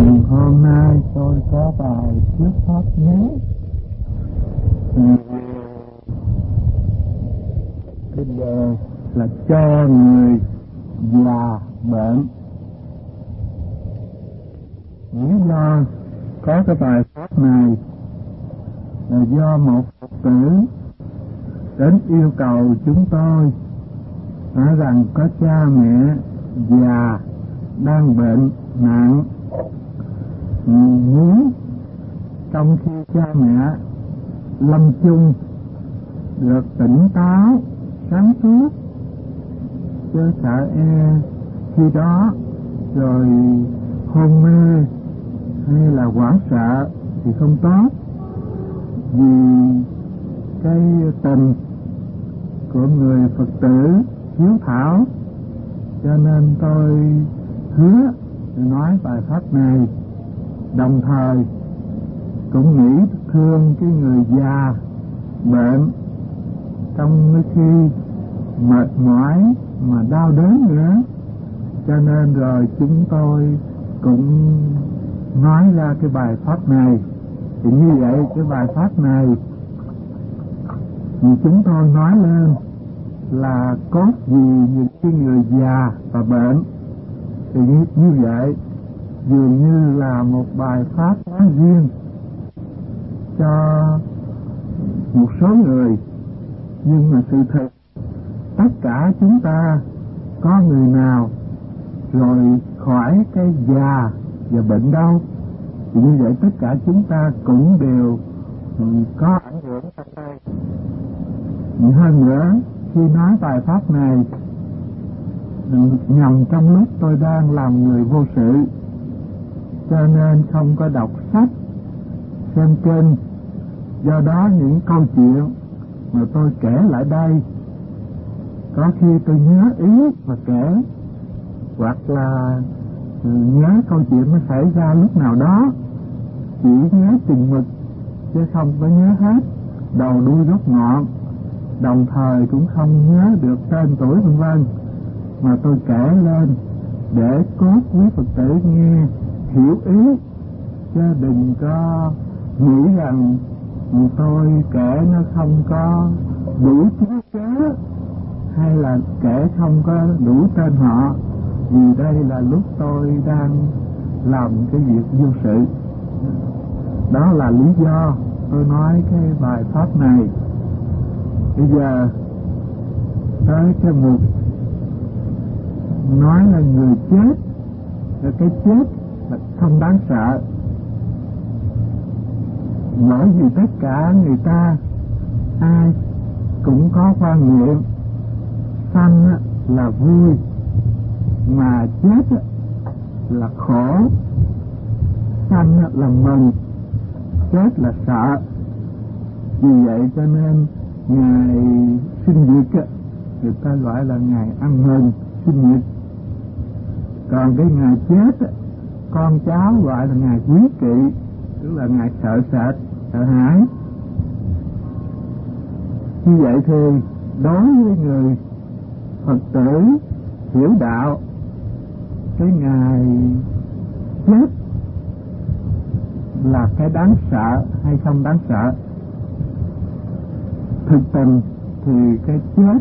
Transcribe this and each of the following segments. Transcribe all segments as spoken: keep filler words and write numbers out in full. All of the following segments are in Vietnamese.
Hôm nay tôi có bài thuyết pháp ngắn về cái đề là cho người già bệnh. Lý do có cái bài pháp này là do một Phật tử đến yêu cầu chúng tôi nói rằng có cha mẹ già đang bệnh nặng, muốn trong khi cha mẹ lâm chung được tỉnh táo sáng suốt, chứ sợ e khi đó rồi hôn mê hay là hoảng sợ thì không tốt. Vì cái tình của người Phật tử hiếu thảo cho nên tôi hứa nói bài pháp này, đồng thời cũng nghĩ thương cái người già bệnh trong khi mệt mỏi mà đau đớn nữa, cho nên rồi chúng tôi cũng nói ra cái bài pháp này. Thì như vậy cái bài pháp này thì chúng tôi nói lên là cốt vì những cái người già và bệnh, thì như, như vậy dường như là một bài pháp nói riêng cho một số người, nhưng mà sự thật tất cả chúng ta có người nào rồi khỏi cái già và bệnh đâu. Thì như vậy tất cả chúng ta cũng đều có ảnh hưởng trong đây. Hơn nữa, khi nói bài pháp này nhằm trong lúc tôi đang làm người vô sự, cho nên không có đọc sách, xem kinh. Do đó những câu chuyện mà tôi kể lại đây, có khi tôi nhớ ý và kể, hoặc là nhớ câu chuyện nó xảy ra lúc nào đó, chỉ nhớ chừng mực chứ không có nhớ hết đầu đuôi gốc ngọn, đồng thời cũng không nhớ được tên tuổi vân vân, mà tôi kể lên để cốt quý Phật tử nghe hiểu ý, chứ đừng có nghĩ rằng tôi kể nó không có đủ chứng cớ, hay là kể không có đủ tên họ, vì đây là lúc tôi đang làm cái việc vô sự. Đó là lý do tôi nói cái bài pháp này. Bây giờ tới cái mục nói là người chết, là cái chết là không đáng sợ, bởi vì tất cả người ta ai cũng có quan niệm sanh là vui mà chết là khổ, sanh là mừng, chết là sợ. Vì vậy cho nên ngày sinh nhật người ta gọi là ngày ăn mừng sinh nhật, còn cái ngày chết con cháu gọi là ngày quý kỵ, tức là ngày sợ sệt, sợ hãi. Như vậy thì đối với người Phật tử hiểu đạo, cái ngày chết là cái đáng sợ hay không đáng sợ? Thực tình thì cái chết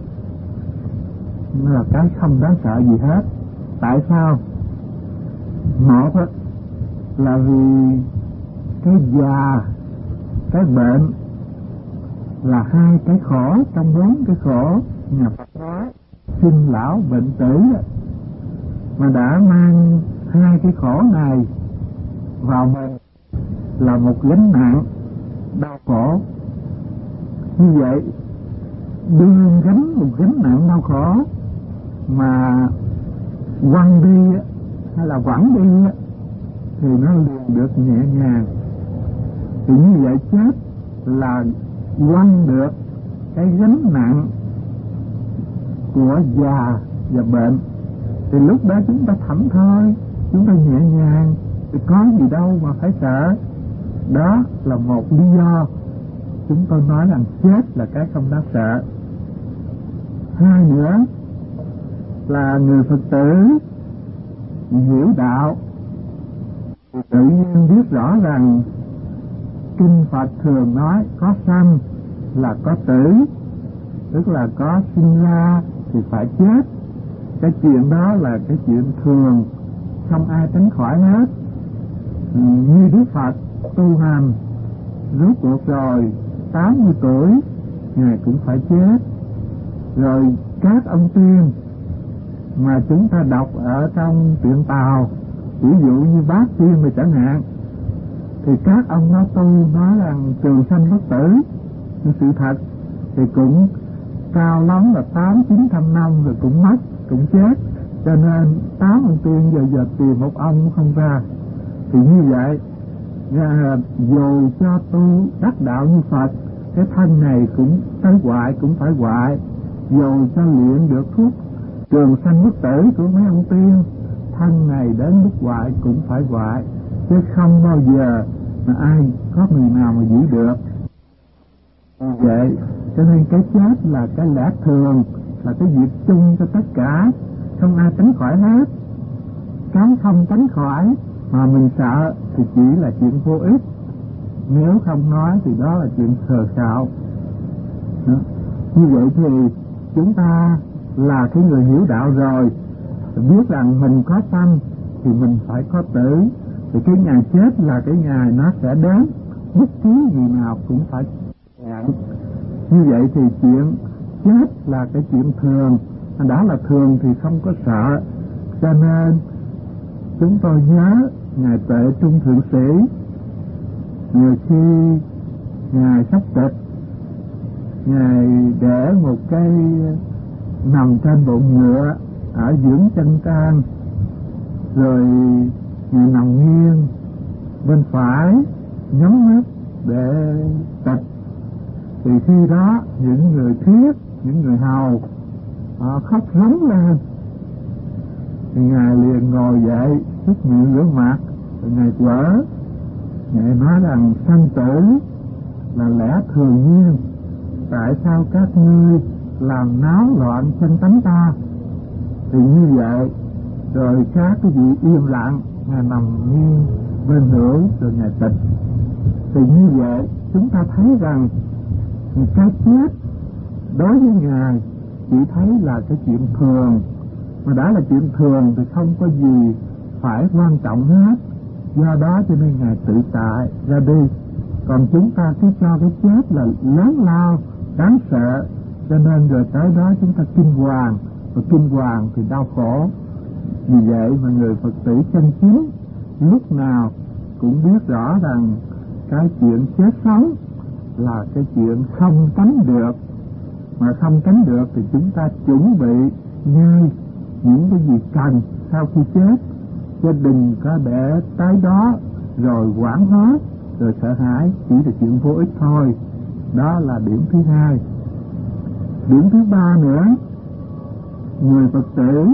nó là cái không đáng sợ gì hết. Tại sao? Một là vì cái già, cái bệnh là hai cái khổ trong bốn cái khổ nhà Phật nói, sinh lão bệnh tử, mà đã mang hai cái khổ này vào mình là một gánh nặng đau khổ. Như vậy đương gánh một gánh nặng đau khổ mà quăng đi hay là quẳng đi thì nó liền được nhẹ nhàng. Thì như vậy chết là quăng được cái gánh nặng của già và bệnh, thì lúc đó chúng ta thảnh thơi, chúng ta nhẹ nhàng, thì có gì đâu mà phải sợ. Đó là một lý do chúng tôi nói rằng chết là cái không đáng sợ. Hai nữa là người Phật tử hiểu đạo Tự nhiên biết rõ rằng kinh Phật thường nói có sanh là có tử, tức là có sinh ra thì phải chết. Cái chuyện đó là cái chuyện thường, không ai tránh khỏi hết. Như Đức Phật tu hành rốt cuộc rồi tám mươi tuổi Ngài cũng phải chết. Rồi các ông tiên mà chúng ta đọc ở trong truyện Tào, ví dụ như Bát Tiên mà chẳng hạn, thì các ông nó tu nói rằng trường sanh bất tử. Nhưng sự thật thì cũng cao lắm là tám chín trăm năm rồi cũng mất, cũng chết. Cho nên tám ông tiên giờ giờ tìm một ông cũng không ra. Thì như vậy, dù cho tu đắc đạo như Phật, cái thân này cũng tới hoại, cũng phải hoại. Dù cho luyện được thuốc trường sanh bất tử của mấy ông tiên, thân này đến lúc hoại cũng phải hoại, chứ không bao giờ mà ai có người nào mà giữ được. Vì vậy cho nên cái chết là cái lẽ thường, là cái việc chung cho tất cả, không ai tránh khỏi hết. Cái không tránh khỏi mà mình sợ thì chỉ là chuyện vô ích, nếu không nói thì đó là chuyện khờ khạo. Như vậy thì chúng ta là cái người hiểu đạo rồi, biết rằng mình có sanh thì mình phải có tử. Thì cái ngày chết là cái ngày nó sẽ đến, bất cứ người nào cũng phải nhận. Như vậy thì chuyện chết là cái chuyện thường, đã là thường thì không có sợ. Cho nên chúng tôi nhớ Ngài Tuệ Trung Thượng Sĩ, nhiều khi Ngài sắp tịch, Ngài để một cái nằm trên bụng ngựa ở dưỡng chân can, rồi Ngài nằm nghiêng bên phải nhắm mắt để tịch. Thì khi đó những người thiết, những người hầu họ khóc rống lên, thì Ngài liền ngồi dậy xúc miệng rửa mặt, rồi Ngài quở, Ngài nói rằng sanh tử là lẽ thường nhiên, tại sao các ngươi làm náo loạn trên tánh ta? Thì như vậy, rồi các cái vị im lặng, Ngài nằm nghiêng bên hữu, rồi Ngài tịch. Thì như vậy chúng ta thấy rằng cái chết đối với Ngài chỉ thấy là cái chuyện thường, mà đã là chuyện thường thì không có gì phải quan trọng hết. Do đó cho nên Ngài tự tại ra đi. Còn chúng ta cứ cho cái chết là lớn lao, đáng sợ, cho nên rồi tới đó chúng ta kinh hoàng, và kinh hoàng thì đau khổ. Vì vậy mà người Phật tử chân chính lúc nào cũng biết rõ rằng cái chuyện chết sống là cái chuyện không tránh được. Mà không tránh được thì chúng ta chuẩn bị ngay những cái gì cần sau khi chết, chứ đừng có để tới đó rồi hoảng hốt, rồi sợ hãi, chỉ là chuyện vô ích thôi. Đó là điểm thứ hai. Điểm thứ ba nữa, người Phật tử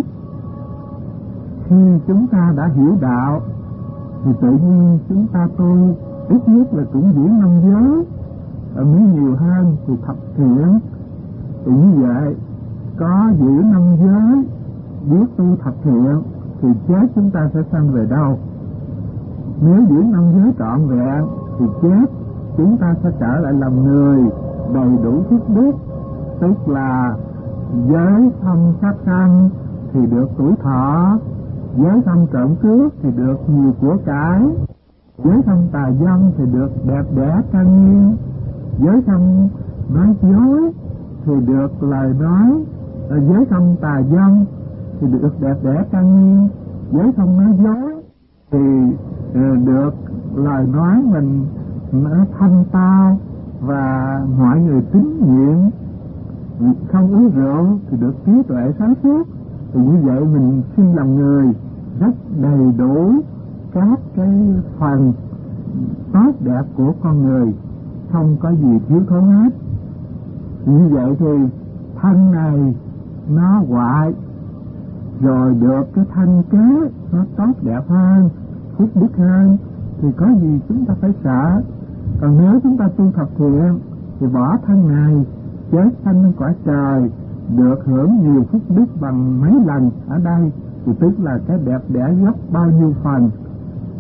khi chúng ta đã hiểu đạo thì tự nhiên chúng ta tu ít nhất là cũng giữ năm giới, ở nếu nhiều hơn thì thập thiện. Thì như vậy có giữ năm giới, biết tu thập thiện thì chết chúng ta sẽ sanh về đâu? Nếu giữ năm giới trọn vẹn thì chết chúng ta sẽ trở lại làm người đầy đủ phước đức, tức là giới không sát sanh thì được tuổi thọ, giới không trộm cướp thì được nhiều của cải, giới không tà dâm thì được đẹp đẽ trang nghiêm, giới không nói dối thì được lời nói, giới không tà dâm thì được đẹp đẽ trang nghiêm, giới không nói dối thì được lời nói mình nó thanh tao và mọi người tín nhiệm, không uống rượu thì được trí tuệ sáng suốt. Thì như vậy mình xin làm người rất đầy đủ các cái phần tốt đẹp của con người, không có gì thiếu thốn hết. Như vậy thì thân này nó hoại, rồi được cái thân kế nó tốt đẹp hơn, phúc đức hơn, thì có gì chúng ta phải sợ. Còn nếu chúng ta tu thập thiện thì bỏ thân này chết sanh lên cõi trời, được hưởng nhiều phúc đức bằng mấy lần ở đây, thì tức là cái đẹp đẽ gấp bao nhiêu phần.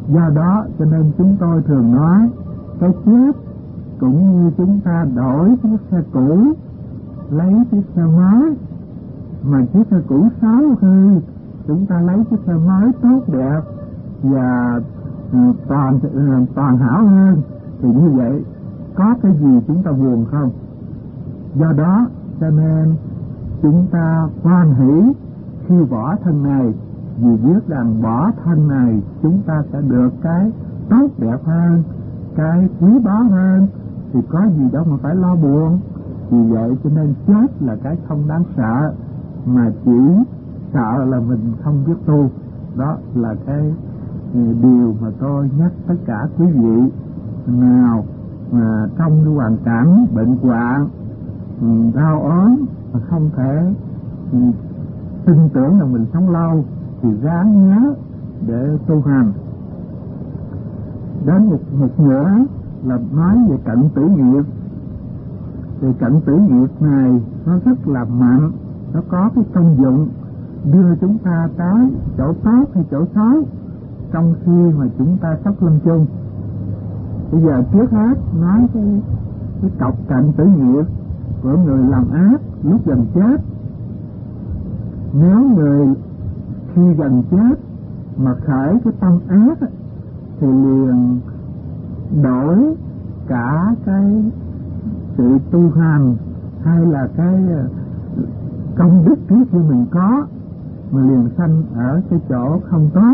Do đó cho nên chúng tôi thường nói cái chết cũng như chúng ta đổi chiếc xe cũ lấy chiếc xe mới, mà chiếc xe cũ xấu hư chúng ta lấy chiếc xe mới tốt đẹp và toàn toàn hảo hơn, thì như vậy có cái gì chúng ta buồn không? Do đó cho nên chúng ta hoan hỷ khi bỏ thân này, vì biết rằng bỏ thân này chúng ta sẽ được cái tốt đẹp hơn, cái quý báu hơn, thì có gì đâu mà phải lo buồn. Vì vậy cho nên chết là cái không đáng sợ, mà chỉ sợ là mình không biết tu. Đó là cái điều mà tôi nhắc tất cả quý vị nào mà trong cái hoàn cảnh bệnh hoạn, đau ốm mà không thể tin tưởng là mình sống lâu thì ráng nhớ để tu hành. Đến một, một nữa là nói về cận tử nghiệp. Thì cận tử nghiệp này nó rất là mạnh, nó có cái công dụng đưa chúng ta tới chỗ tốt hay chỗ xấu trong khi mà chúng ta sắp lâm chung. Bây giờ trước hết nói cái, cái cọc cận tử nghiệp của người làm ác lúc gần chết. Nếu người khi gần chết mà khởi cái tâm ác thì liền đổi cả cái sự tu hành hay là cái công đức trước khi mình có, mà liền sanh ở cái chỗ không tốt.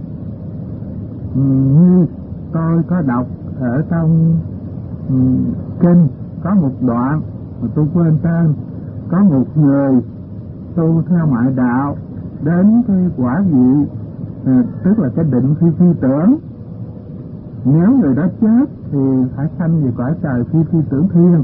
Như tôi có đọc ở trong kinh có một đoạn mà tôi quên tên, có một người tu theo ngoại đạo đến cái quả vị, à, tức là cái định phi phi tưởng. Nếu người đó chết thì phải sanh về cõi trời phi phi tưởng thiên.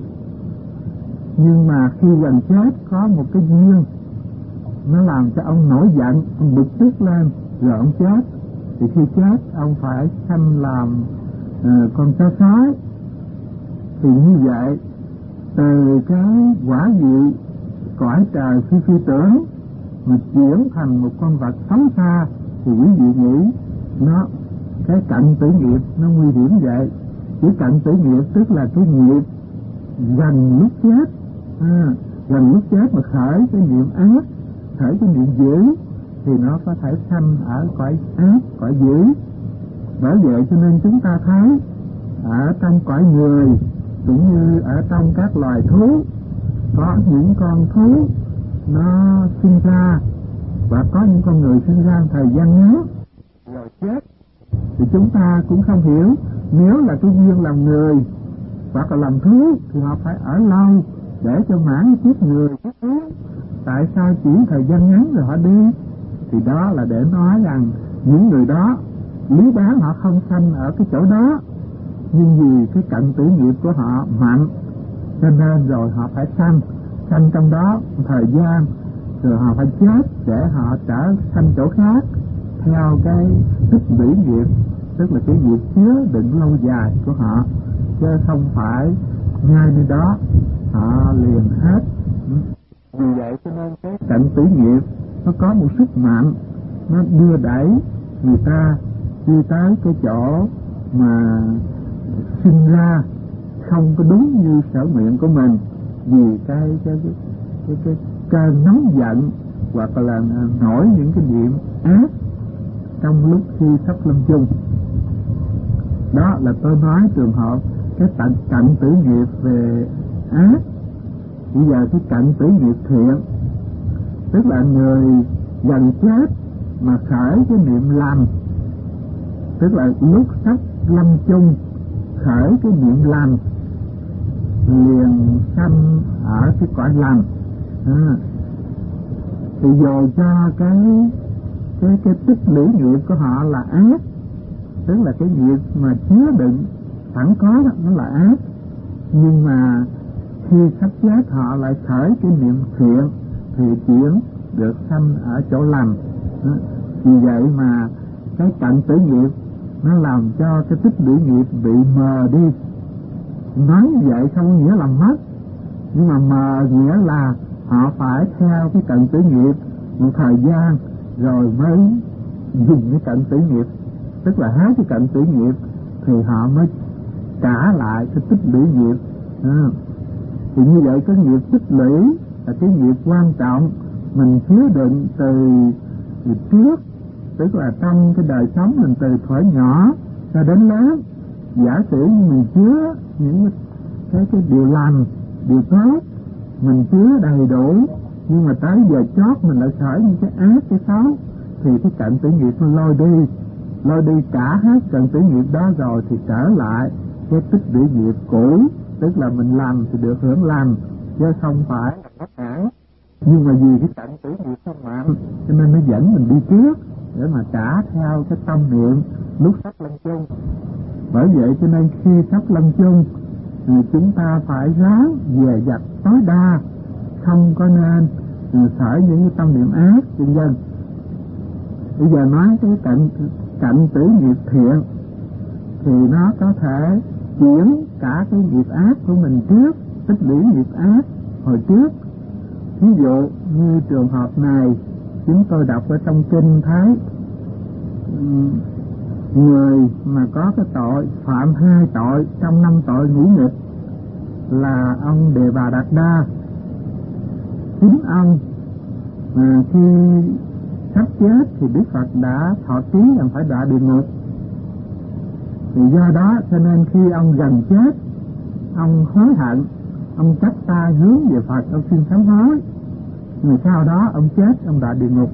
Nhưng mà khi gần chết có một cái duyên nó làm cho ông nổi giận, ông bực tức lên, rồi ông chết. Thì khi chết ông phải sanh làm uh, con chó sói. Thì như vậy từ cái quả vị cõi trời phi phi tưởng mà chuyển thành một con vật xấu xa, thì quý vị nghĩ nó cái cận tử nghiệp nó nguy hiểm vậy. Chỉ cận tử nghiệp tức là cái nghiệp gần lúc chết, à, gần lúc chết mà khởi cái niệm ác, khởi cái niệm dữ, thì nó có thể sanh ở cõi ác, cõi dữ. Bởi vậy cho nên chúng ta thấy ở trong cõi người cũng như ở trong các loài thú, có những con thú nó sinh ra và có những con người sinh ra thời gian ngắn rồi chết. Thì chúng ta cũng không hiểu, nếu là cái duyên làm người hoặc là làm thú thì họ phải ở lâu để cho mãn kiếp người kiếp thú. Tại sao chỉ thời gian ngắn rồi họ đi? Thì đó là để nói rằng những người đó lý đáng họ không sanh ở cái chỗ đó, nhưng vì cái cận tử nghiệp của họ mạnh cho nên rồi họ phải sanh sanh trong đó thời gian, rồi họ phải chết để họ trở sanh chỗ khác theo cái tích lũy nghiệp, tức là cái nghiệp chứa đựng lâu dài của họ, chứ không phải ngay nơi đó họ liền hết. Vì vậy cho nên cái cận tử nghiệp nó có một sức mạnh, nó đưa đẩy người ta đi tới cái chỗ mà sinh ra không có đúng như sở nguyện của mình, vì cái cái cái cái, cái cơn nóng giận hoặc là nổi những cái niệm ác trong lúc khi sắp lâm chung. Đó là tôi nói trường hợp cái cận cận tử nghiệp về ác. Bây giờ cái cận tử nghiệp thiện, tức là người gần chết mà khởi cái niệm lành, tức là lúc sắp lâm chung khởi cái niệm lành, liền sanh ở cái cõi lành. À, thì dù cho cái cái cái tích lũy nghiệp của họ là ác, tức là cái nghiệp mà chứa đựng sẵn có đó, nó là ác, nhưng mà khi sắp chết họ lại khởi cái niệm thiện thì chuyển được sanh ở chỗ lành. Vì vậy mà cái cận tử nghiệp nó làm cho cái tích lũy nghiệp bị mờ đi. Nói như vậy không nghĩa là mất, nhưng mà mờ nghĩa là họ phải theo cái cận tử nghiệp một thời gian rồi mới dùng cái cận tử nghiệp tức là hết cái cận tử nghiệp thì họ mới trả lại cái tích lũy nghiệp. À, thì như vậy cái nghiệp tích lũy là cái nghiệp quan trọng mình chứa đựng từ, từ trước, tức là trong cái đời sống mình từ thuở nhỏ cho đến lớn. Giả sử như mình chứa những cái cái điều lành, điều tốt mình chứa đầy đủ, nhưng mà tới giờ chót mình lại khởi những cái ác, cái xấu, thì cái cận tử nghiệp nó lôi đi lôi đi cả hết cận tử nghiệp đó rồi thì trở lại cái tích lũy nghiệp cũ, tức là mình làm thì được hưởng lành chứ không phải là bất ảo. Nhưng mà vì cái cận tử nghiệp không mạnh cho nên nó dẫn mình đi trước để mà trả theo cái tâm niệm lúc sắp lâm chung. Bởi vậy cho nên khi sắp lâm chung thì chúng ta phải ráng dè dặt tối đa, không có nên khởi những cái tâm niệm ác vân vân. Bây giờ nói cái cận cận tử nghiệp thiện thì nó có thể chuyển cả cái nghiệp ác của mình trước, tích lũy nghiệp ác hồi trước. Ví dụ như trường hợp này chúng tôi đọc ở trong kinh thấy người mà có cái tội phạm hai tội trong năm tội ngũ nghịch là ông Đề Bà Đạt Đa. Chính ông mà khi sắp chết thì Đức Phật đã thọ ký rằng phải đọa địa ngục. Thì do đó cho nên khi ông gần chết, ông hối hận, ông chắp tay hướng về Phật, ông xin sám hối. Người sau đó ông chết, ông đọa địa ngục.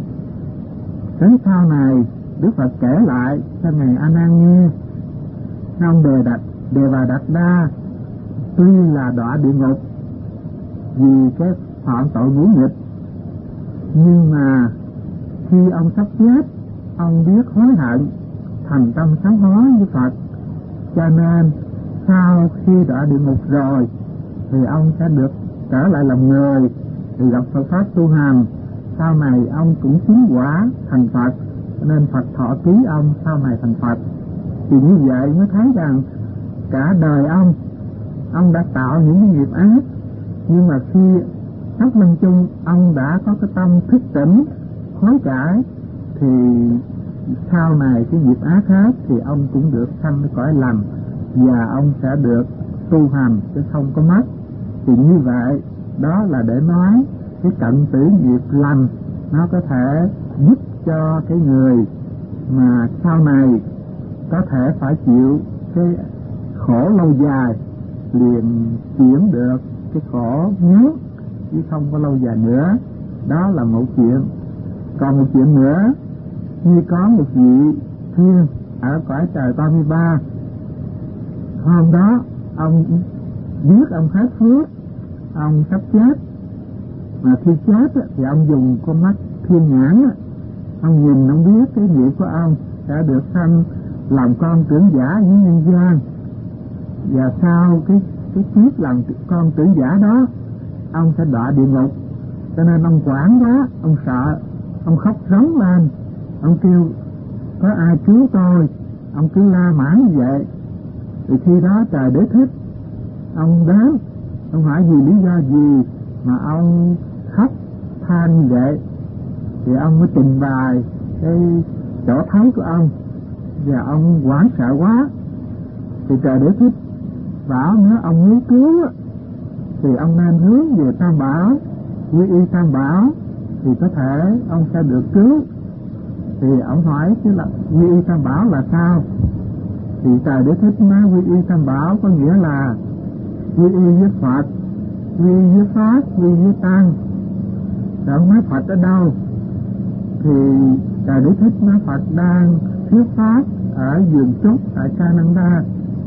Đến sau này Đức Phật kể lại cho ngài A Nan nghe, ông Đề Đạt Đề Bà Đạt Đa tuy là đọa địa ngục vì cái phạm tội ngũ nghịch, nhưng mà khi ông sắp chết, ông biết hối hận, thành tâm sám hối với Phật, cho nên sau khi đọa địa ngục rồi thì ông sẽ được trở lại làm người, thì gặp Phật pháp tu hành. Sau này ông cũng chứng quả thành Phật, cho nên Phật thọ ký ông sau này thành Phật. Thì như vậy mới thấy rằng cả đời ông ông đã tạo những cái nghiệp ác, nhưng mà khi sắp lâm chung ông đã có cái tâm thức tỉnh hối cải, thì sau này cái nghiệp ác hết thì ông cũng được sanh cái cõi lành và ông sẽ được tu hành chứ không có mất. Thì như vậy đó là để nói cái cận tử nghiệp lành nó có thể giúp cho cái người mà sau này có thể phải chịu cái khổ lâu dài liền chuyển được cái khổ ngắn chứ không có lâu dài nữa. Đó là một chuyện. Còn một chuyện nữa, như có một vị thiên ở cõi trời ba mươi ba, hôm đó ông biết ông hết phước, ông sắp chết, mà khi chết thì ông dùng con mắt thiên nhãn, ông nhìn ông biết cái nghiệp của ông sẽ được sanh làm con trưởng giả với nhân gian, và sau cái cái kiếp làm con trưởng giả đó ông sẽ đọa địa ngục. Cho nên ông quản quá, ông sợ, ông khóc rống lên, ông kêu có ai cứu tôi, ông cứ la mãi như vậy. Thì khi đó Trời Đế Thích ông đến, ông hỏi vì lý do gì mà ông khóc than như vậy, thì ông mới trình bày cái chỗ thấy của ông, và ông hoảng sợ quá. Thì Trời Đế Thích bảo nếu ông muốn cứu thì ông nên hướng về Tam Bảo, quy y Tam Bảo thì có thể ông sẽ được cứu. Thì ông hỏi chứ là quy y Tam Bảo là sao? Thì Trời Đế Thích nói quy y Tam Bảo có nghĩa là quy y với Phật, quy y với Pháp, quy y với Tăng. Rồi ông nói Phật ở đâu? Thì Trời Đế Thích nói Phật đang thuyết pháp ở vườn trúc tại Canada.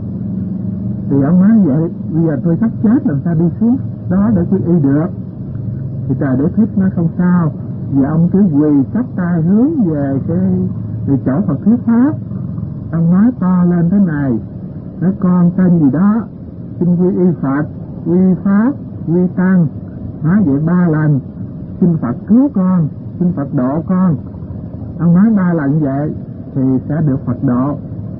Thì ông nói vậy bây giờ tôi sắp chết làm sao đi xuống đó để quy y được? Thì Trời Đế Thích nói không sao, vì ông cứ quỳ chắp tay hướng về cái, cái chỗ Phật thuyết pháp. Ông nói to lên thế này, nói con tên gì đó, xin quy y Phật, quy y Pháp, quy y Tăng. Nói vậy ba lần, xin Phật cứu con, xin Phật độ con. Ông nói ba lần vậy thì sẽ được Phật độ.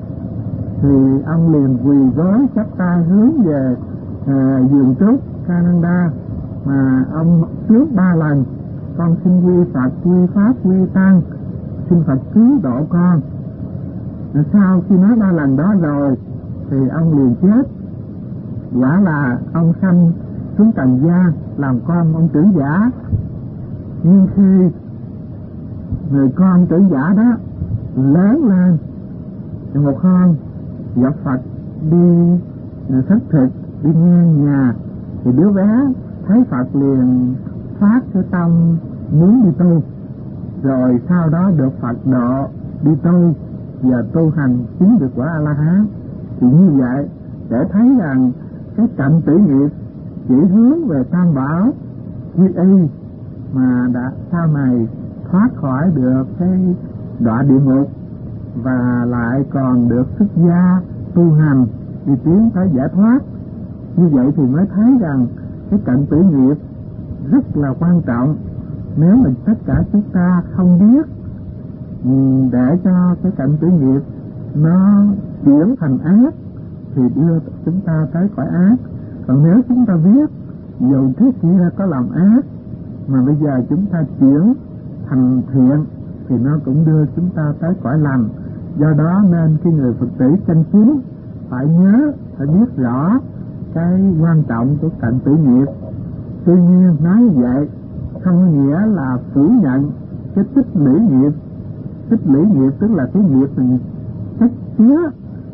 Thì ông liền quỳ gối chắp tay hướng về à, vườn trúc Canada, mà ông trước ba lần, con xin quy Phật, quy Pháp, quy Tăng, xin Phật cứu độ con. Rồi sau khi nói ba lần đó rồi thì ông liền chết. Quả là ông sanh xuống trần gian làm con ông Tử Giả. Nhưng khi người con Tử Giả đó lớn lên thì một hôm gặp Phật đi thất thực, đi ngang nhà, thì đứa bé thấy Phật liền phát cái tâm muốn đi tu. Rồi sau đó được Phật độ đi tu và tu hành chứng được quả A-la-hán. Thì như vậy để thấy rằng cái cạnh tử nghiệp chỉ hướng về tam bảo như y mà đã sau này thoát khỏi được cái đọa địa ngục và lại còn được xuất gia tu hành đi tiến tới giải thoát. Như vậy thì mới thấy rằng cái cạnh tử nghiệp rất là quan trọng. Nếu mình tất cả chúng ta không biết để cho cái cạnh tử nghiệp nó chuyển thành ác thì đưa chúng ta tới cõi ác. Còn nếu chúng ta biết dù trước kia có làm ác mà bây giờ chúng ta chuyển thành thiện thì nó cũng đưa chúng ta tới cõi lành. Do đó nên cái người Phật tử chân chính phải nhớ, phải biết rõ cái quan trọng của cạnh tử nghiệp. Tuy nhiên nói như vậy không có nghĩa là phủ nhận cái tích lũy nghiệp. Tích lũy nghiệp tức là cái nghiệp mình chất chứa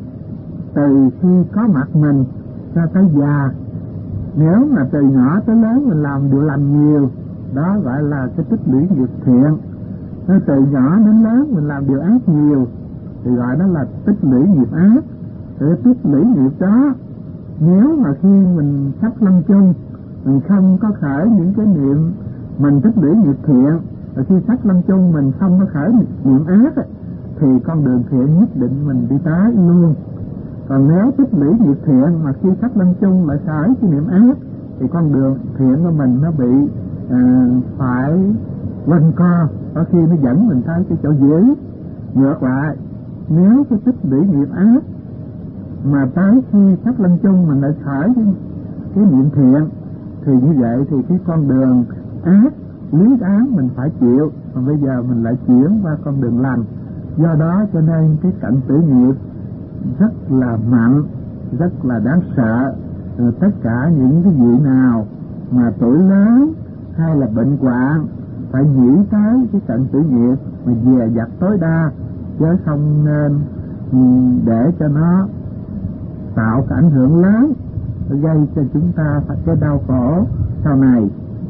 từ khi có mặt mình cho tới già. Nếu mà từ nhỏ tới lớn mình làm điều lành nhiều, đó gọi là cái tích lũy nghiệp thiện. Nếu từ nhỏ đến lớn mình làm điều ác nhiều thì gọi đó là tích lũy nghiệp ác. Thì tích lũy nghiệp đó nếu mà khi mình sắp lâm chung mình không có khởi những cái niệm mình tích lũy nghiệp thiện, và khi sắp lâm chung mình không có khởi niệm ác thì con đường thiện nhất định mình đi tới luôn. Còn nếu tích lũy nghiệp thiện mà khi sắp lâm chung lại khởi cái niệm ác thì con đường thiện của mình nó bị à, phải quanh co, có khi nó dẫn mình tới cái chỗ dữ. Ngược lại, nếu cái tích lũy nghiệp ác mà tới khi sắp lâm chung mình lại khởi cái, cái niệm thiện thì như vậy thì cái con đường ác lý án mình phải chịu, mà bây giờ mình lại chuyển qua con đường lành. Do đó cho nên cái cạnh tử nghiệp rất là mạnh, rất là đáng sợ. Rồi tất cả những cái vị nào mà tuổi lớn hay là bệnh hoạn phải nghĩ tới cái cạnh tử nghiệp mà dè dặt tối đa, chứ không nên để cho nó tạo cái ảnh hưởng lớn gây cho chúng ta phải cái đau khổ sau này.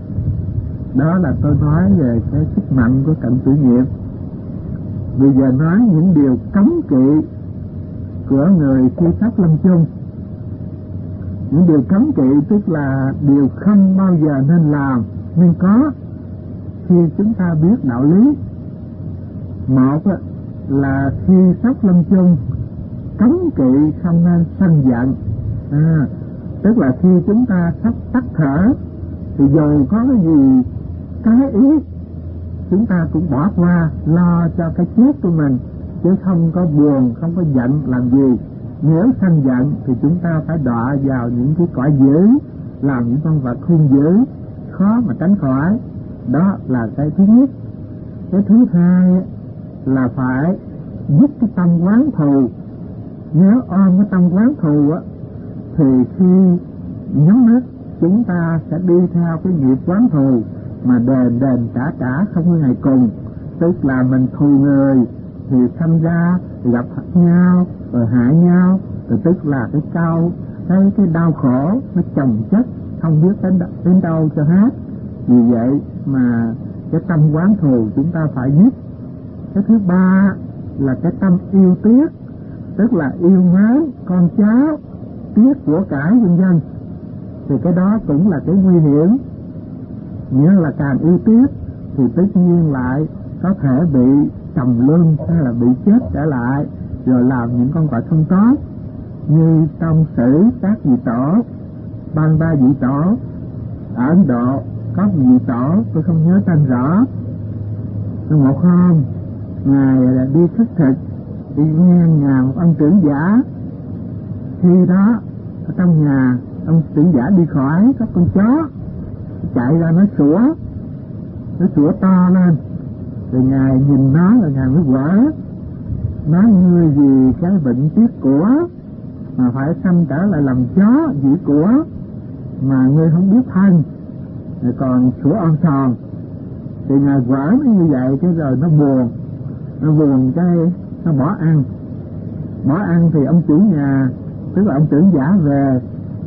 Đó là tôi nói về cái sức mạnh của cạnh tử nghiệp. Bây giờ nói những điều cấm kỵ của người khi sắp lâm chung. Những điều cấm kỵ tức là điều không bao giờ nên làm nên có khi chúng ta biết đạo lý. Một là khi sắp lâm chung cấm kỵ không nên sân giận. À, tức là khi chúng ta sắp tắt thở thì dù có cái gì cái ý chúng ta cũng bỏ qua, lo cho cái chết của mình, chứ không có buồn, không có giận làm gì. Nếu sân giận thì chúng ta phải đọa vào những cái cõi dữ, làm những con vật hung dữ, khó mà tránh khỏi. Đó là cái thứ nhất. Cái thứ hai là phải dứt cái tâm oán thù. Nếu ôm cái tâm oán thù á thì khi nhắm mắt chúng ta sẽ đi theo cái nghiệp oán thù mà đền đền trả trả không có ngày cùng. Tức là mình thù người thì sinh ra gặp nhau rồi hại nhau, rồi tức là cái cao cái cái đau khổ nó chồng chất không biết đến, đến đâu cho hết. Vì vậy mà cái tâm oán thù chúng ta phải dứt. Cái thứ ba là cái tâm yêu tiếc, tức là yêu mến con cháu, tiếc của cải vân vân. Thì cái đó cũng là cái nguy hiểm. Nghĩa là càng yêu tiếc thì tất nhiên lại có thể bị trầm luân hay là bị chết trở lại, rồi làm những con quạ không tốt. Như trong sử các vị tổ, ban ba vị tổ ở Ấn Độ có vị tổ tôi không nhớ tên rõ. Một hôm ngài là đi khất thực, đi ngang nhà một ông trưởng giả. Khi đó ở trong nhà ông trưởng giả đi khỏi, có con chó chạy ra nó sủa, nó sủa to lên. Rồi ngài nhìn nó rồi ngài mới quở. nói ngươi vì cái bệnh tiếc của mà phải sanh trở lại làm chó dĩ của, mà ngươi không biết thân, rồi còn sủa on sòn. Thì Ngài vỡ nó như vậy, cái rồi nó buồn, nó buồn cái nó bỏ ăn. Bỏ ăn thì ông chủ nhà, tức là ông trưởng giả về,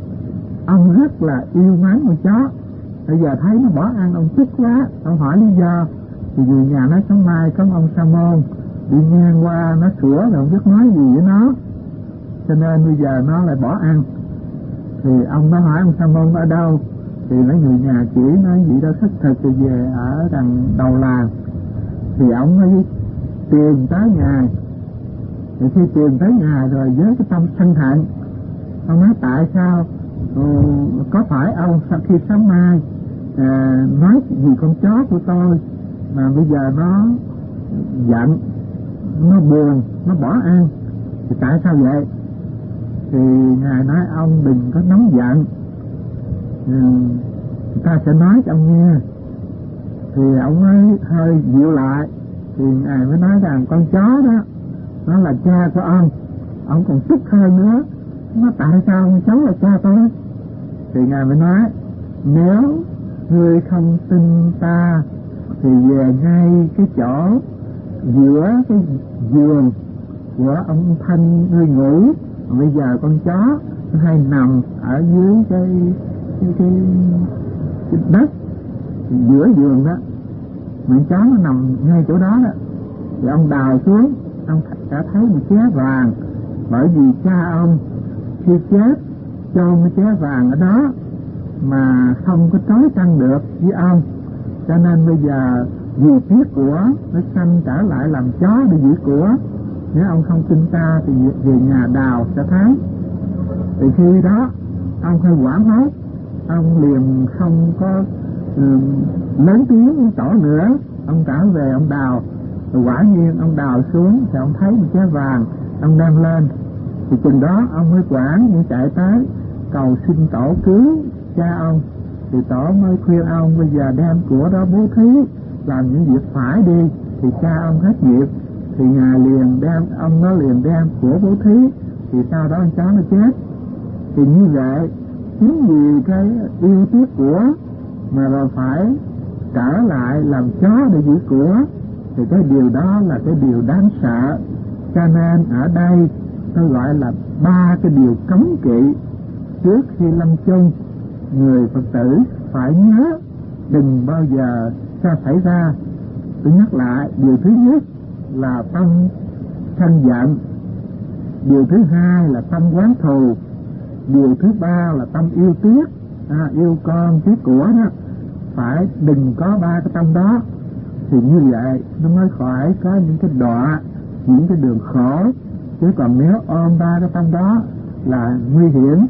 ông rất là yêu mến con chó. Bây giờ thấy nó bỏ ăn, ông tức quá, ông hỏi lý do. Thì người nhà nói sáng mai có ông Sa môn đi ngang qua, nó sủa rồi không biết nói gì với nó, cho nên bây giờ nó lại bỏ ăn. Thì ông nó hỏi ông Sa môn ở đâu, thì mấy người nhà chỉ nói gì đó xác thực thì về ở đằng đầu làng. Thì ông mới tìm tới Ngài. Thì khi tìm tới Ngài rồi với cái tâm sân hận, ông nói tại sao ừ, có phải ông sau khi sáng mai à, nói gì con chó của tôi mà bây giờ nó giận, nó buồn, nó bỏ ăn, thì tại sao vậy? Thì Ngài nói ông đừng có nóng giận, ừ, người ta sẽ nói cho ông nghe. Thì ông mới hơi dịu lại. Thì Ngài mới nói rằng con chó đó nó là cha của ông. Ông còn tức hơn nữa, nó tại sao con chó là cha tôi? Thì Ngài mới nói nếu ngươi không tin ta thì về ngay cái chỗ giữa cái giường của ông Thanh ngươi ngủ. Bây giờ con chó nó hay nằm ở dưới cái cái, cái, cái đất giữa giường đó, mà chó nó nằm ngay chỗ đó đó. Thì ông đào xuống, ông đã thấy một ché vàng, bởi vì cha ông khi chết chôn cái ché vàng ở đó mà không có trói chăn được với ông, cho nên bây giờ vì tiếc của nó sanh trở lại làm chó để giữ của. Nếu ông không tin ta thì về nhà đào sẽ thấy. Thì khi đó ông hơi hoảng hốt, ông liền không có um, lớn tiếng tỏ nữa. Ông trở về ông đào, rồi quả nhiên ông đào xuống thì ông thấy một cái vàng, ông đem lên. Thì chừng đó ông mới quản mới chạy tới cầu xin tổ cứu cha ông. Thì tổ mới khuyên ông bây giờ đem của đó bố thí, làm những việc phải đi. Thì cha ông hết nghiệp, thì Ngài liền đem, ông nó liền đem của bố thí. Thì sau đó con chó nó chết. Thì như vậy chính vì cái yêu tiếc của mà rồi phải trở lại làm chó để giữ của, thì cái điều đó là cái điều đáng sợ. Cho nên ở đây tôi gọi là ba cái điều cấm kỵ trước khi lâm chung. Người Phật tử phải nhớ đừng bao giờ cho xảy ra. Tôi nhắc lại, điều thứ nhất là tâm sân giận, điều thứ hai là tâm oán thù, điều thứ ba là tâm yêu tiếc, à, yêu con tiếc của đó. Phải đừng có ba cái tâm đó, thì như vậy nó mới khỏi có những cái đọa, những cái đường khổ. Chứ còn nếu ôm ba cái tâm đó là nguy hiểm.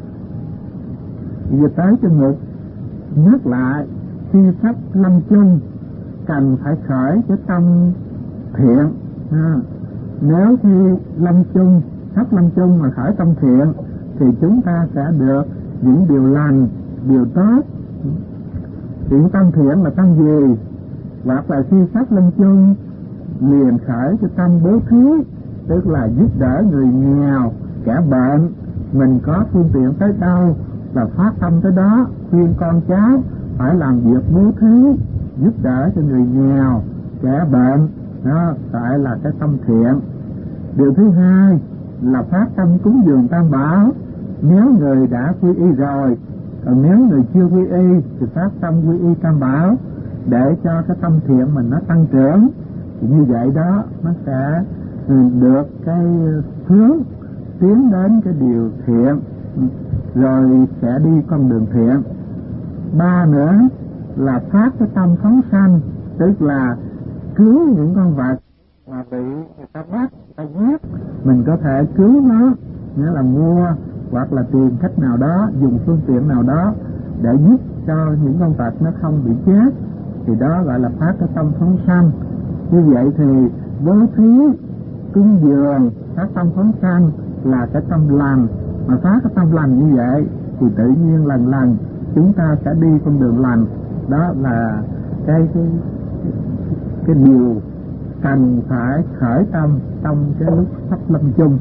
Giờ tới chương mục nhắc lại, khi sắp lâm chung cần phải khởi cái tâm thiện. À, nếu khi lâm chung, sắp lâm chung mà khởi tâm thiện thì chúng ta sẽ được những điều lành, điều tốt. Chuyện tâm thiện là tâm gì? Hoặc là khi sắp lâm chung liền khởi cái tâm bố thí, tức là giúp đỡ người nghèo, kẻ bệnh. Mình có phương tiện tới đâu là phát tâm tới đó, khuyên con cháu phải làm việc bố thí, giúp đỡ cho người nghèo, kẻ bệnh. Đó phải là cái tâm thiện. Điều thứ hai là phát tâm cúng dường Tam Bảo nếu người đã quy y rồi. Còn nếu người chưa quy y thì phát tâm quy y Tam Bảo để cho cái tâm thiện mình nó tăng trưởng. Thì như vậy đó nó sẽ được cái hướng tiến đến cái điều thiện, rồi sẽ đi con đường thiện. Ba nữa là phát cái tâm phóng sanh, tức là cứu những con vật mà bị người ta bắt, người ta giết, mình có thể cứu nó, nghĩa là mua hoặc là tìm cách nào đó, dùng phương tiện nào đó để giúp cho những con vật nó không bị chết, thì đó gọi là phát cái tâm phóng sanh. Như vậy thì bố thí, cúng dường, phát tâm phóng sanh là cái tâm lành. Mà phát cái tâm lành như vậy thì tự nhiên lần lần chúng ta sẽ đi con đường lành. Đó là cái cái cái, cái điều cần phải khởi tâm trong cái lúc sắp lâm chung.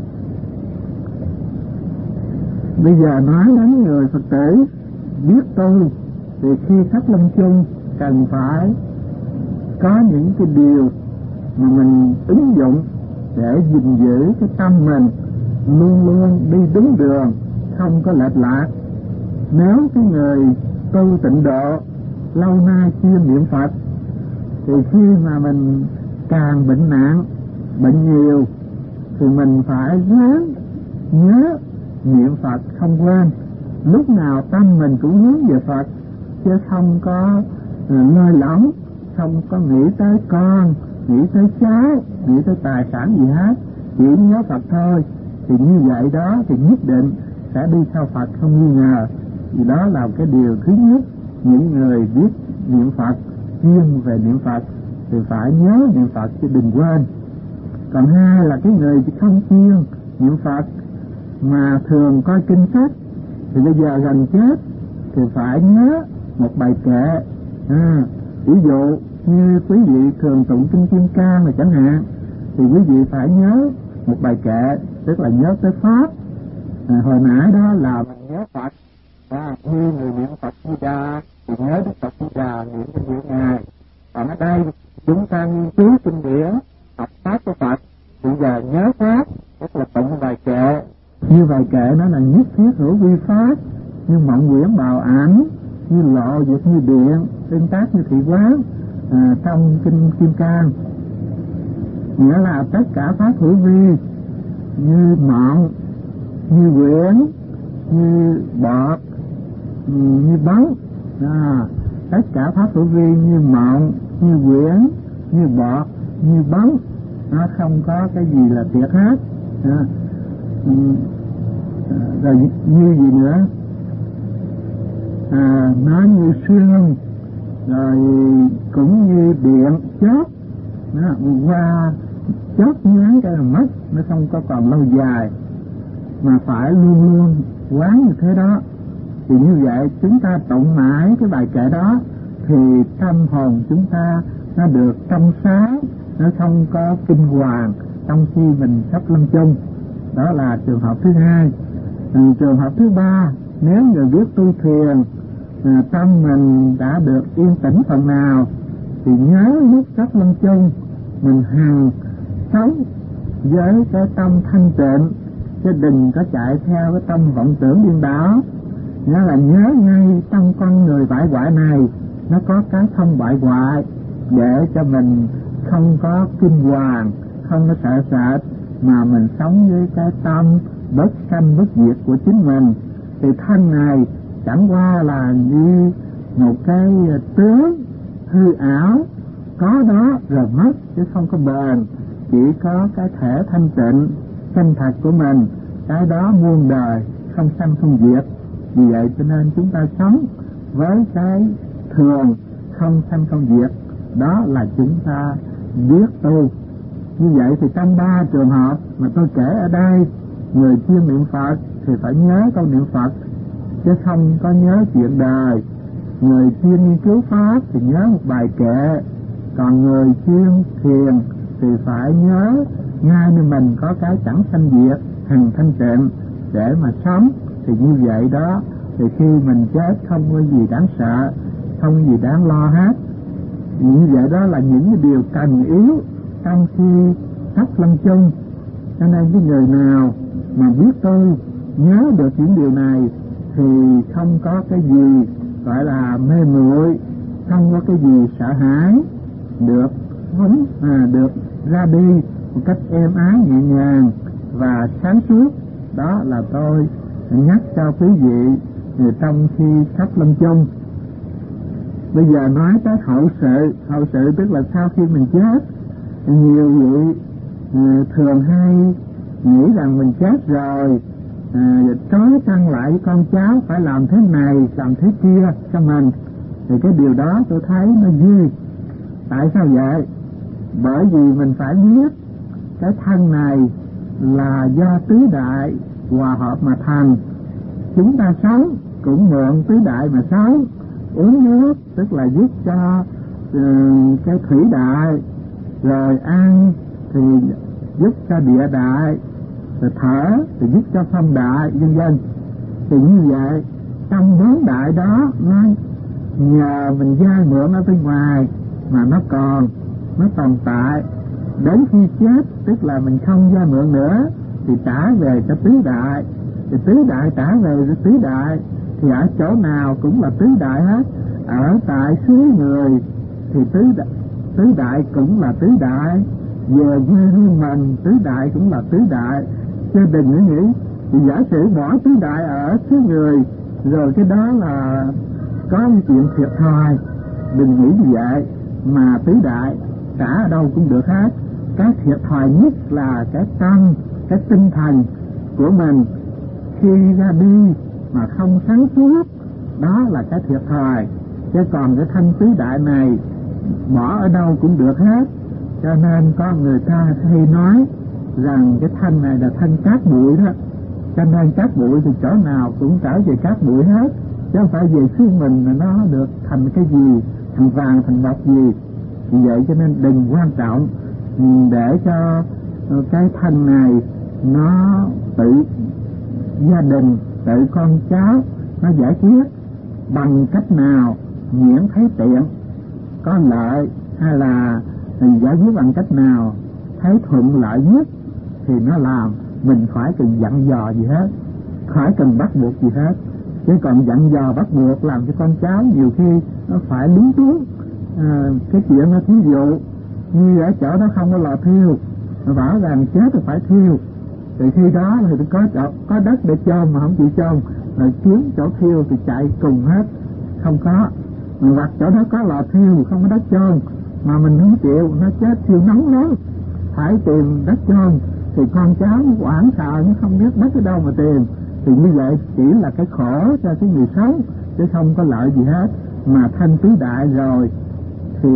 Bây giờ nói đến người Phật tử biết tu thì khi sắp lâm chung cần phải có những cái điều mà mình ứng dụng để gìn giữ cái tâm mình luôn luôn đi đúng đường, không có lệch lạc. Nếu cái người tu tịnh độ lâu nay chưa niệm Phật thì khi mà mình càng bệnh nặng, bệnh nhiều thì mình phải ráng nhớ niệm Phật không quên, lúc nào tâm mình cũng hướng về Phật, chứ không có lơi lỏng, không có nghĩ tới con, nghĩ tới cháu, nghĩ tới tài sản gì hết, chỉ nhớ Phật thôi. Thì như vậy đó thì nhất định sẽ đi theo Phật không nghi ngờ. Thì đó là cái điều thứ nhất, những người biết niệm Phật, chuyên về niệm Phật thì phải nhớ niệm Phật chứ đừng quên. Còn hai là cái người không chuyên niệm Phật mà thường coi kinh sách thì bây giờ gần chết thì phải nhớ một bài kệ. À, ví dụ như quý vị thường tụng kinh Kim Cang là chẳng hạn, thì quý vị phải nhớ một bài kệ, tức là nhớ tới Pháp. À, hồi nãy đó là mình nhớ Phật, à, như người niệm Phật Di Đà thì nhớ Đức Phật Di Đà, niệm cho nhiều ngày. Còn ở đây chúng ta nghiên cứu kinh điển, học Pháp của Phật, bây giờ nhớ Pháp, tức là tụng bài kệ. Như bài kệ nó là nhất thiết hữu vi Pháp, như mộng quyển bào ảnh, như lộ việc như điện, tương tác như thị quán, à, trong kinh Kim Cang. Nghĩa là tất cả Pháp hữu vi, như mộng, như quyển, như bọt, như bóng, à, tất cả Pháp hữu vi như mộng, như quyển, như bọt, như bóng, nó không có cái gì là thiệt hết. À, rồi như gì nữa, à, nó như sương, rồi cũng như điện chớp, nó qua chớp nhoáng cái là mất, nó không có còn lâu dài, mà phải luôn luôn quán như thế đó. Thì như vậy chúng ta tụng mãi cái bài kệ đó thì tâm hồn chúng ta nó được trong sáng, nó không có kinh hoàng trong khi mình sắp lâm chung. Đó là trường hợp thứ hai. Ừ, trường hợp thứ ba, nếu người biết tu thiền, à, tâm mình đã được yên tĩnh phần nào thì nhớ lúc sắp lâm chung mình hằng sống với cái tâm thanh tịnh, chứ đừng có chạy theo cái tâm vọng tưởng điên đảo. Nhớ là nhớ ngay trong con người bại hoại này nó có cái không bại hoại, để cho mình không có kinh hoàng, không có sợ sệt, mà mình sống với cái tâm bất sanh bất diệt của chính mình. Thì thân này chẳng qua là như một cái tướng hư ảo, có đó rồi mất chứ không có bền. Chỉ có cái thể thanh tịnh chân thật của mình, cái đó muôn đời không sanh không diệt. Vì vậy cho nên chúng ta sống với cái thường không sanh không diệt, đó là chúng ta biết tu. Như vậy thì trong ba trường hợp mà tôi kể ở đây, người chuyên niệm Phật thì phải nhớ câu niệm Phật chứ không có nhớ chuyện đời. Người chuyên nghiên cứu Pháp thì nhớ một bài kệ. Còn người chuyên thiền thì phải nhớ ngay nơi mình có cái chẳng sanh diệt, hằng thanh tịnh để mà sống. Thì như vậy đó, thì khi mình chết không có gì đáng sợ, không có gì đáng lo hết. Như vậy đó là những cái điều cần yếu trong khi sắp lâm chung. Cho nên cái người nào mà biết tu, nhớ được những điều này thì không có cái gì gọi là mê muội, không có cái gì sợ hãi, được sống, à, được ra đi một cách êm ái nhẹ nhàng và sáng suốt. Đó là tôi nhắc cho quý vị trong khi sắp lâm chung. Bây giờ nói tới hậu sự. Hậu sự tức là sau khi mình chết, nhiều vị à, thường hay nghĩ rằng mình chết rồi, à, trói chăn lại với con cháu phải làm thế này làm thế kia cho mình. Thì cái điều đó tôi thấy nó vui. Tại sao vậy? Bởi vì mình phải biết cái thân này là do tứ đại hòa hợp mà thành. Chúng ta sống cũng mượn tứ đại mà sống. Uống nước tức là giúp cho uh, cái thủy đại rồi ăn thì giúp cho địa đại, rồi thở thì giúp cho phong đại, vân vân. Thì như vậy trong bốn đại đó nó nhờ mình vay mượn ở bên ngoài mà nó còn nó tồn tại. Đến khi chết tức là mình không vay mượn nữa thì trả về cho tứ đại, thì tứ đại trả về cho tứ đại. Thì ở chỗ nào cũng là tứ đại hết. Ở tại xứ người thì tứ đại, tứ đại cũng là tứ đại, về quê hương mình tứ đại cũng là tứ đại. Chứ đừng có nghĩ thì giả sử bỏ tứ đại ở xứ người rồi cái đó là có chuyện thiệt thòi, đừng nghĩ như vậy. Mà tứ đại trả ở đâu cũng được hết. Cái thiệt thòi nhất là cái tâm, cái tinh thần của mình khi ra đi mà không sáng suốt, đó là cái thiệt thòi. Chứ còn cái thanh tứ đại này bỏ ở đâu cũng được hết. Cho nên có người ta hay nói rằng cái thanh này là thanh cát bụi đó. Cho nên cát bụi thì chỗ nào cũng trở về cát bụi hết, chứ không phải về xứ mình là nó được thành cái gì, thành vàng thành ngọc gì. Vì vậy cho nên đừng quan trọng để cho cái thanh này nó tự gia đình, tự con cháu nó giải quyết bằng cách nào miễn thấy tiện, có lợi, hay là giải quyết bằng cách nào thấy thuận lợi nhất thì nó làm. Mình khỏi cần dặn dò gì hết, khỏi cần bắt buộc gì hết. Chứ còn dặn dò bắt buộc làm cho con cháu nhiều khi nó phải lúng túng. À, cái chuyện nó thí dụ như ở chỗ đó không có lò thiêu, mà bảo rằng chết thì phải thiêu, thì khi đó thì có chỗ, có đất để chôn mà không chịu chôn, rồi kiếm chỗ thiêu thì chạy cùng hết, không có. Mà hoặc chỗ đó có lò thiêu không có đất chôn mà mình không chịu, nó chết thiêu nóng lắm, phải tìm đất chôn. Thì con cháu nó hoảng sợ, nó không biết đất ở đâu mà tìm. Thì như vậy chỉ là cái khổ cho cái người sống, chứ không có lợi gì hết. Mà thanh tứ đại rồi thì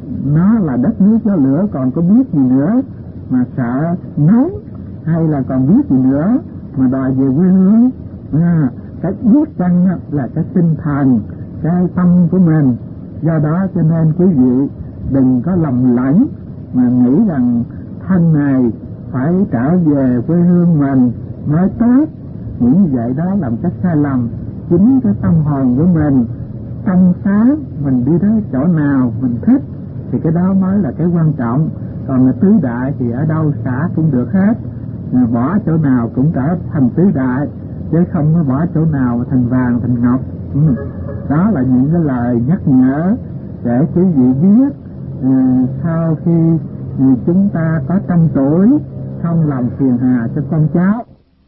nó là đất nước gió lửa, còn có biết gì nữa mà sợ nóng, hay là còn biết gì nữa mà đòi về quê hương. À, cái biết chăng là cái tinh thần, cái tâm của mình. Do đó cho nên quý vị đừng có lầm lẫn mà nghĩ rằng thanh này phải trở về quê hương mình mới tốt. Nghĩ như vậy đó làm cái sai lầm. Chính cái tâm hồn của mình trong sáng, mình đi tới chỗ nào mình thích thì cái đó mới là cái quan trọng. Còn là tứ đại thì ở đâu xả cũng được hết, mà bỏ chỗ nào cũng trở thành tứ đại, chứ không có bỏ chỗ nào mà thành vàng thành ngọc. Ừ. Đó là những cái lời nhắc nhở để quý vị biết. À, sau khi chúng ta có trăm tuổi không làm phiền hà cho con cháu.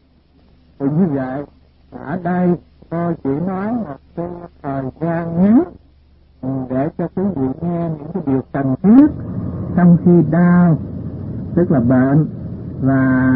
Thì như vậy ở đây tôi chỉ nói một cái thời gian ngắn để cho quý vị nghe những cái điều cần thiết trong khi đau, tức là bệnh và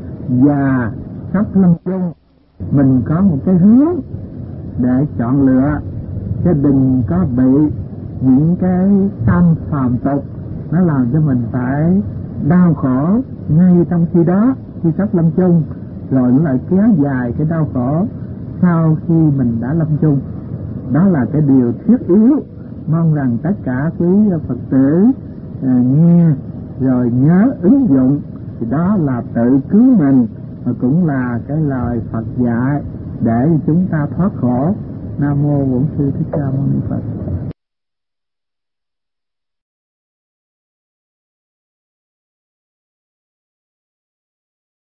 già sắp lâm chung. Mình có một cái hướng để chọn lựa, chứ đừng có bị những cái tâm phàm tục nó làm cho mình phải đau khổ ngay trong khi đó, khi sắp lâm chung, rồi nó lại kéo dài cái đau khổ sau khi mình đã lâm chung. Đó là cái điều thiết yếu. Mong rằng tất cả quý Phật tử à, nghe rồi nhớ ứng dụng, thì đó là tự cứu mình, và cũng là cái lời Phật dạy để chúng ta thoát khổ. Nam mô Bổn Sư Thích Ca Mâu Ni Phật.